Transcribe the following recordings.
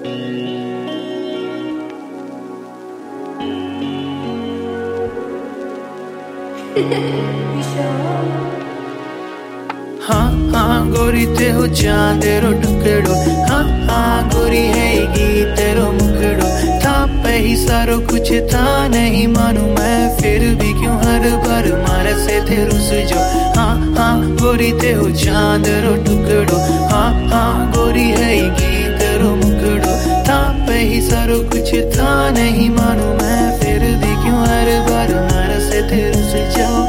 हाँ हाँ गोरी ते हो चांदेरो टुकड़ो, हाँ हाँ गोरी है गीत तेरो मुखड़ो। था पे ही सारो कुछ था नहीं मानू मैं, फिर भी क्यों हर बार मारे से थे रुस जो। हाँ हाँ गोरी ते हो चांदेरो टुकड़ो, हाँ हाँ गोरी है गीत तेरो मुखड़ो। था पे ही सारो कुछ था नहीं मानू मैं, फिर भी क्यों हर बार मारे से थे रुस जाओ।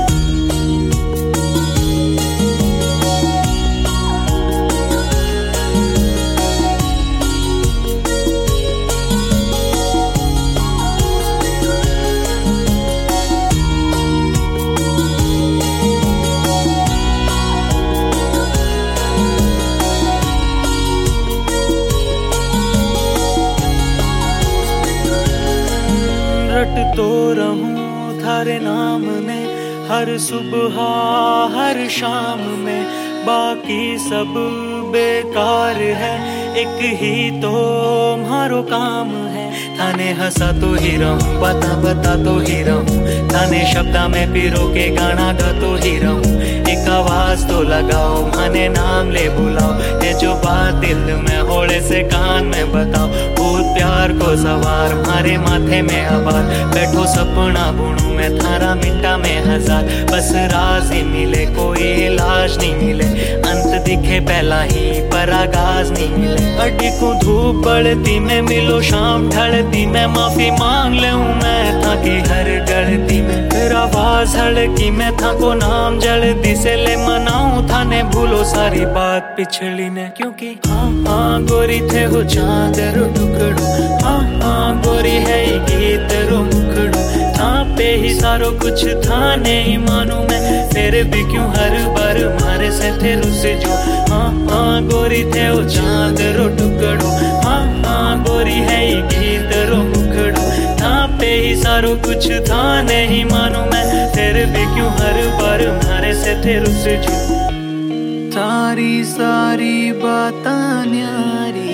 रटतो रहूं थारे नाम में हर सुबह हर शाम में, बाकी सब बेकार है, एक ही तो मारो काम है। थाने हंसा तो ही रहूं, बता बता तो ही रहूं, थाने शब्दा में पिरो के गाना गा तो ही रहूं। एक आवाज तो लगाओ, माने नाम ले बुलाओ, ये जो बात दिल में होड़े से कान में बताओ। भूत प्यार को सवार मारे माथे में आबाद, बैठो सपना बुनूं मैं थारा मिंटा में हजार। बस राज ही मिले कोई इलाज नहीं मिले, अंत दिखे पहला ही पर आगाज नहीं मिले। अड्डी को धूप बढ़ती में मिलो शाम ढलती में, माफी मांग ले मैं था कि हर गलती में। फिर आवाज हड़की मैं था को नाम जल्दी से ले मनाऊं, थाने भूलो सारी बात पिछली ने। क्योंकि हाँ हाँ गोरी थे हो चांदरो टुकड़ो, हाँ हाँ गोरी है गीत तेरो मुखड़ो। था पे ही सारो कुछ था नहीं मानू मैं, फिर भी क्यों हर बार मारे से थे रुस जो। हाँ हाँ गोरी थे हो चांदरो टुकड़ो, हाँ हाँ गोरी है गीत तेरो मुखड़ो। था पे ही सारो कुछ था नहीं मानू मैं, फिर भी क्यों हर बार मारे से थे रुस जो। तारी सारी बातां न्यारी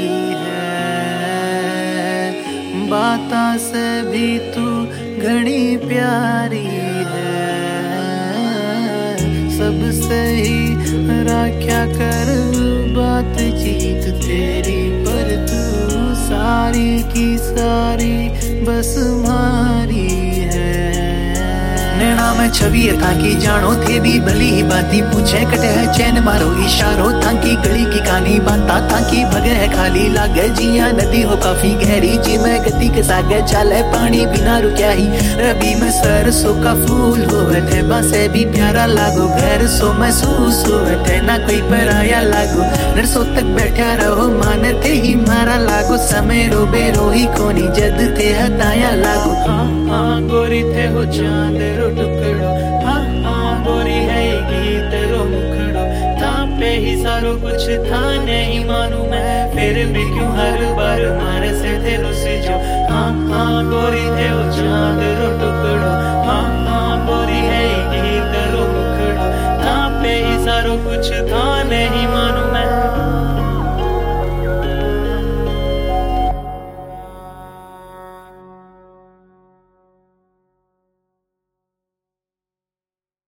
है, बातां से भी तू घनी प्यारी है। सबसे ही राख्या कर बातचीत तेरी, पर तू सारी की सारी बस मारी है। नैना में छवि है ताकि जानो थे भी भली ही बाती, पूछे कटे है चैन मारो इशारो, ताकि गली की कहानी बाता ताकि भगे है खाली लागे जिया। नदी हो काफी गहरी जी में गति के सागे चाले पानी बिना रुकिया ही। रबी में सरसों का फूल हो बैठे बासे भी प्यारा लागो, घर सो महसूस हो बैठे ना कोई पराया लागो। नरसों तक बैठा रहो मानते ही मारा लागो, समय रो बेरो ही कोनी जद थे हताया लागो। हाँ हाँ गोरी थे हो चांदरो टुकड़ो, हाँ हाँ गोरी है गीत तेरो मुखड़ो। था पे ही सारो कुछ था नहीं मानू मैं, फिर भी क्यों हर बार मारे से थे रुस जो। हाँ हाँ गोरी थे हो चांदरो टुकड़ो, हाँ हाँ गोरी है गीत तेरो मुखड़ो। था पे ही सारो कुछ था